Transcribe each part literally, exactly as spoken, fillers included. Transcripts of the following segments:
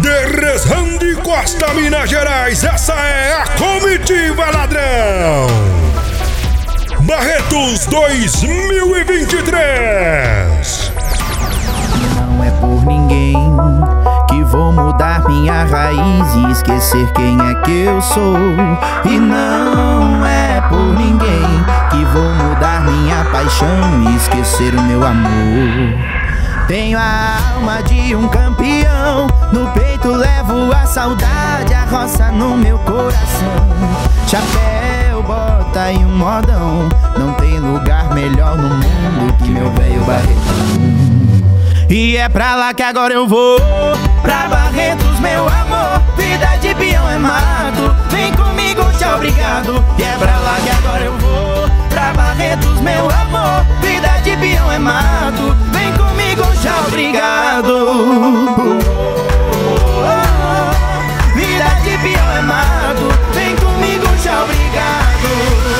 De Resende Costa, Minas Gerais, essa é a Comitiva Ladrão Barretos dois mil e vinte e três. Não é por ninguém que vou mudar minha raiz e esquecer quem é que eu sou. E não é por ninguém que vou mudar minha paixão e esquecer o meu amor. Tenho a alma de um campeão, no peito levo a saudade, a roça no meu coração. Chapéu, bota e um modão, não tem lugar melhor no mundo que meu velho Barretão. E é pra lá que agora eu vou, pra Barretos, meu amor. Vida de peão é mato, vem comigo, tchau, obrigado. E é pra lá que agora eu vou, pra Barretos, meu amor. Vida de peão é mato, vem comigo, tchau, obrigado. Vida de peão é mato, vem comigo, tchau, obrigado.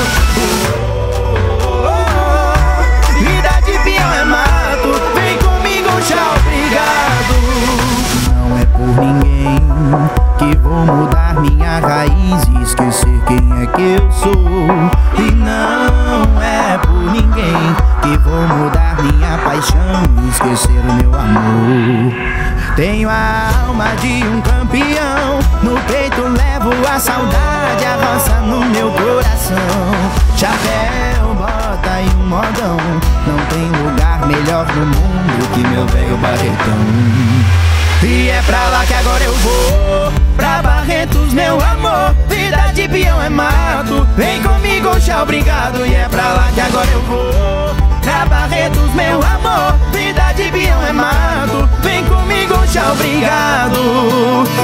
Vida de peão é mato, vem comigo, tchau, obrigado. Não é por ninguém que vou mudar minha raiz e esquecer quem é que eu sou. E não é por ninguém que vou mudar minha paixão e esquecer o meu amor. Tenho a alma de um campeão, no peito levo a saudade, a roça no meu coração. Chapéu, bota e um modão, não tem lugar melhor no mundo que meu velho Barretão. E é pra lá que agora eu vou, pra Barretos, meu amor. Vida de peão é mato, vem comigo, tchau, obrigado. E é pra lá que agora eu vou, pra Barretos, meu amor. Vida de peão é mato, vem comigo, tchau, obrigado.